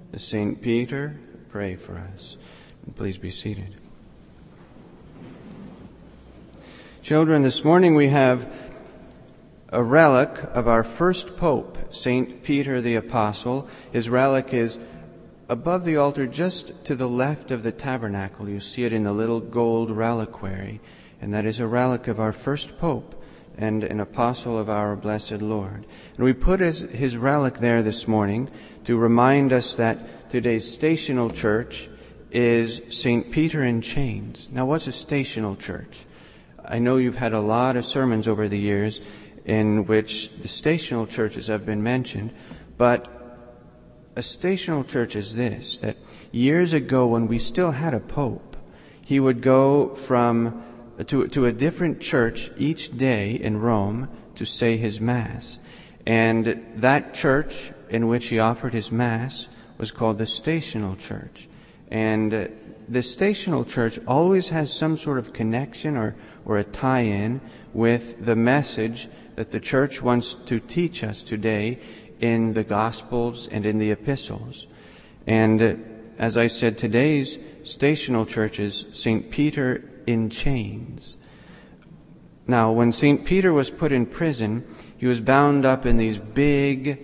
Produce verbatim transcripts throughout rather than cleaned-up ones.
Saint Peter, pray for us. Please be seated. Children, this morning we have a relic of our first Pope, Saint Peter the Apostle. His relic is above the altar just to the left of the tabernacle. You see it in the little gold reliquary, and that is a relic of our first Pope and an apostle of our blessed Lord. And we put his, his relic there this morning to remind us that today's stational church is Saint Peter in chains. Now, what's a stational church? I know you've had a lot of sermons over the years in which the stational churches have been mentioned, but a stational church is this, that years ago when we still had a pope, he would go from to, to a different church each day in Rome to say his Mass. And that church in which he offered his Mass was called the stational church. And uh, the stational church always has some sort of connection or, or a tie-in with the message that the church wants to teach us today in the Gospels and in the epistles. And uh, as I said, today's stational church is Saint Peter in chains. Now, when Saint Peter was put in prison, he was bound up in these big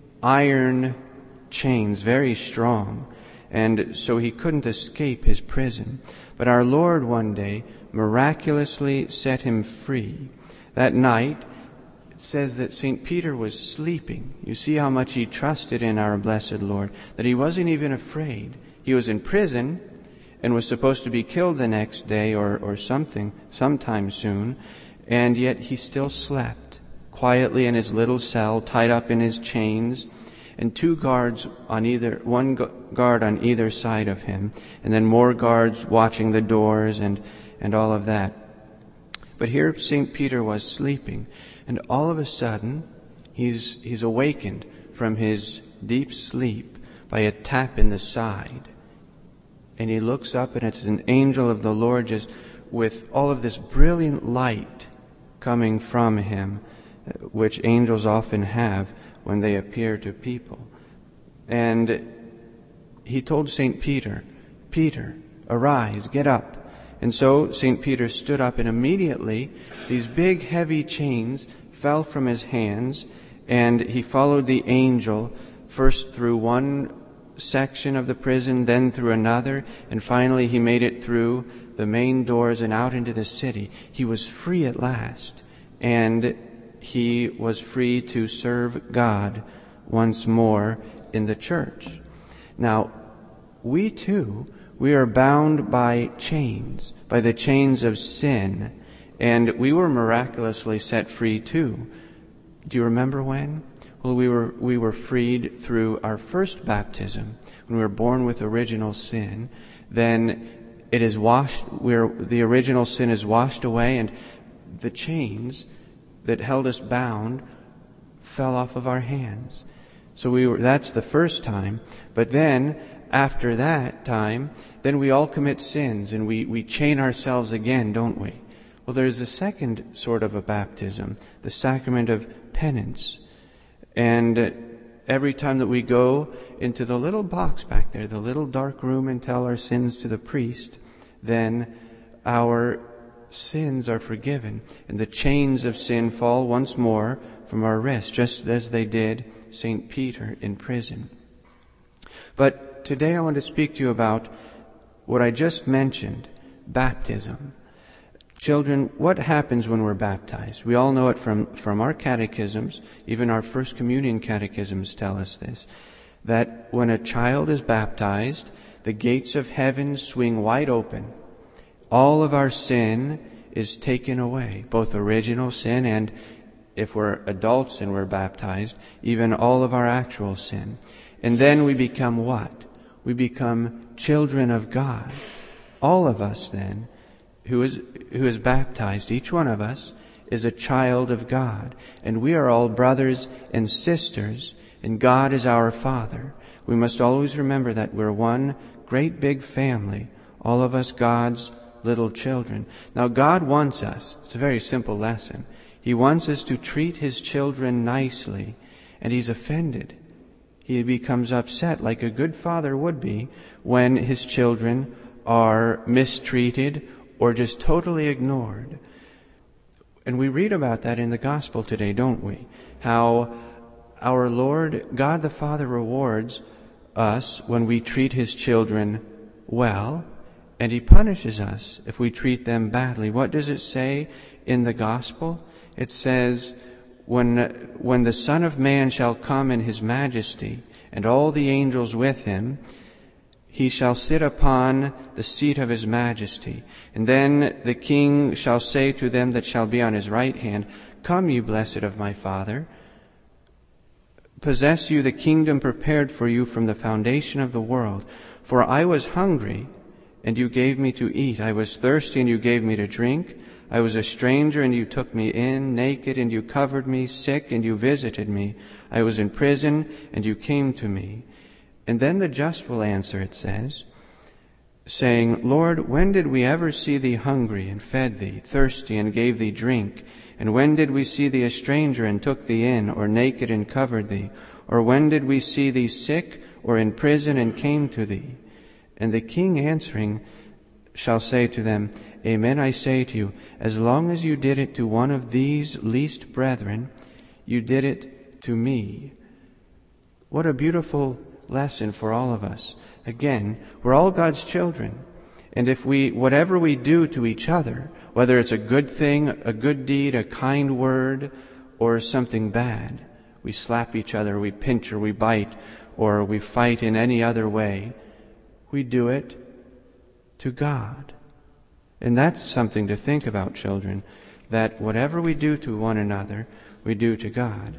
iron chains, very strong, and so he couldn't escape his prison. But our Lord one day miraculously set him free. That night, it says that Saint Peter was sleeping. You see how much he trusted in our blessed Lord, that he wasn't even afraid. He was in prison and was supposed to be killed the next day or, or something, sometime soon, and yet he still slept quietly in his little cell, tied up in his chains, and two guards on either, one guard on either side of him, and then more guards watching the doors and, and all of that. But here Saint Peter was sleeping, and all of a sudden he's, he's awakened from his deep sleep by a tap in the side. And he looks up, and it's an angel of the Lord just with all of this brilliant light coming from him, which angels often have when they appear to people. And he told Saint Peter, Peter, arise, get up. And so Saint Peter stood up, and immediately these big heavy chains fell from his hands, and he followed the angel first through one section of the prison, then through another, and finally he made it through the main doors and out into the city. He was free at last, and he was free to serve God once more in the church. Now, we too, we are bound by chains, by the chains of sin, and we were miraculously set free too. Do you remember when? Well, we were we were freed through our first baptism, when we were born with original sin. Then it is washed, where the original sin is washed away, and the chains that held us bound fell off of our hands. So we were, that's the first time. But then, after that time, then we all commit sins, and we, we chain ourselves again, don't we? Well, there's a second sort of a baptism, the sacrament of penance. And every time that we go into the little box back there, the little dark room, and tell our sins to the priest, then our sins are forgiven, and the chains of sin fall once more from our wrists, just as they did Saint Peter in prison. But today I want to speak to you about what I just mentioned, baptism. Children, what happens when we're baptized? We all know it from, from our catechisms. Even our First Communion catechisms tell us this, that when a child is baptized, the gates of heaven swing wide open. All of our sin is taken away, both original sin and, if we're adults and we're baptized, even all of our actual sin. And then we become what? We become children of God. All of us then, who is who is baptized, each one of us, is a child of God. And we are all brothers and sisters, and God is our Father. We must always remember that we're one great big family, all of us God's little children. Now, God wants us, it's a very simple lesson, He wants us to treat His children nicely, and He's offended. He becomes upset like a good father would be when his children are mistreated or just totally ignored. And we read about that in the gospel today, don't we? How our Lord, God the Father, rewards us when we treat his children well, and he punishes us if we treat them badly. What does it say in the gospel? It says, when, when the Son of Man shall come in his majesty, and all the angels with him, he shall sit upon the seat of his majesty. And then the King shall say to them that shall be on his right hand, Come, you blessed of my Father, possess you the kingdom prepared for you from the foundation of the world. For I was hungry, and you gave me to eat. I was thirsty, and you gave me to drink. I was a stranger, and you took me in. Naked, and you covered me. Sick, and you visited me. I was in prison, and you came to me. And then the just will answer, it says, saying, Lord, when did we ever see thee hungry, and fed thee, thirsty, and gave thee drink? And when did we see thee a stranger, and took thee in, or naked, and covered thee? Or when did we see thee sick, or in prison, and came to thee? And the King answering shall say to them, Amen, I say to you, as long as you did it to one of these least brethren, you did it to me. What a beautiful lesson for all of us. Again, we're all God's children. And if we, whatever we do to each other, whether it's a good thing, a good deed, a kind word, or something bad, we slap each other, we pinch or we bite, or we fight in any other way, we do it to God. And that's something to think about, children, that whatever we do to one another, we do to God.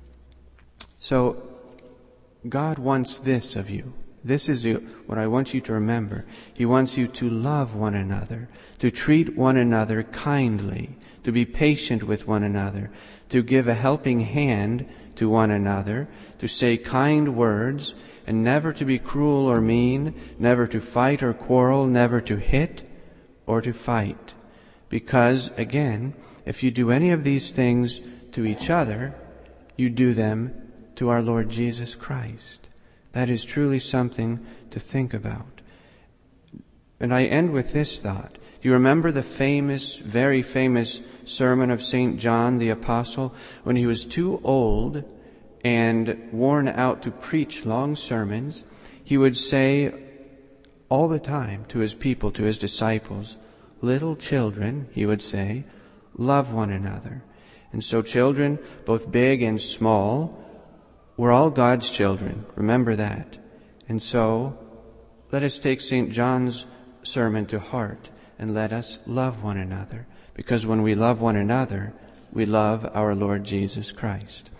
So, God wants this of you. This is what I want you to remember. He wants you to love one another, to treat one another kindly, to be patient with one another, to give a helping hand to one another, to say kind words, and never to be cruel or mean, never to fight or quarrel, never to hit or to fight. Because, again, if you do any of these things to each other, you do them to our Lord Jesus Christ. That is truly something to think about. And I end with this thought. Do you remember the famous, very famous sermon of Saint John the Apostle when he was too old and worn out to preach long sermons? He would say all the time to his people, to his disciples, little children, he would say, love one another. And so children, both big and small, we're all God's children. Remember that. And so, let us take Saint John's sermon to heart and let us love one another. Because when we love one another, we love our Lord Jesus Christ.